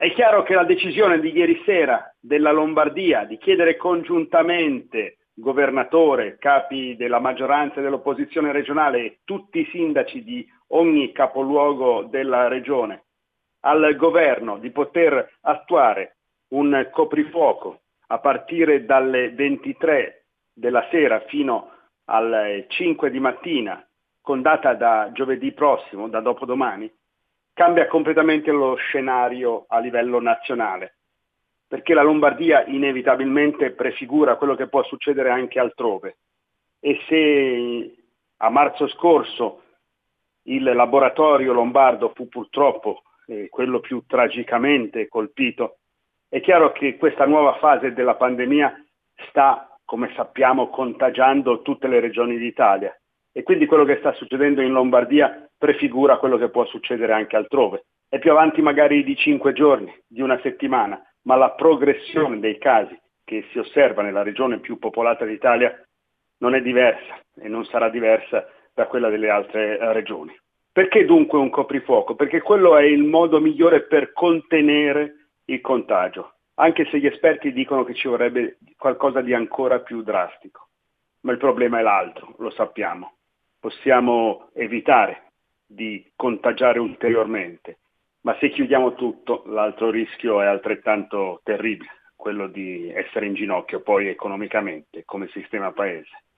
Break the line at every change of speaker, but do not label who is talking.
È chiaro che la decisione di ieri sera della Lombardia di chiedere congiuntamente governatore, capi della maggioranza e dell'opposizione regionale e tutti i sindaci di ogni capoluogo della regione al governo di poter attuare un coprifuoco a partire dalle 23 della sera fino alle 5 di mattina, con data da giovedì prossimo, da dopodomani, cambia completamente lo scenario a livello nazionale, perché la Lombardia inevitabilmente prefigura quello che può succedere anche altrove. E se a marzo scorso il laboratorio lombardo fu purtroppo quello più tragicamente colpito, è chiaro che questa nuova fase della pandemia sta, come sappiamo, contagiando tutte le regioni d'Italia. E quindi quello che sta succedendo in Lombardia prefigura quello che può succedere anche altrove. È più avanti magari di 5 giorni, di una settimana, ma la progressione dei casi che si osserva nella regione più popolata d'Italia non è diversa e non sarà diversa da quella delle altre regioni. Perché dunque un coprifuoco? Perché quello è il modo migliore per contenere il contagio, anche se gli esperti dicono che ci vorrebbe qualcosa di ancora più drastico. Ma il problema è l'altro, lo sappiamo. Possiamo evitare di contagiare ulteriormente, ma se chiudiamo tutto, l'altro rischio è altrettanto terribile, quello di essere in ginocchio poi economicamente come sistema paese.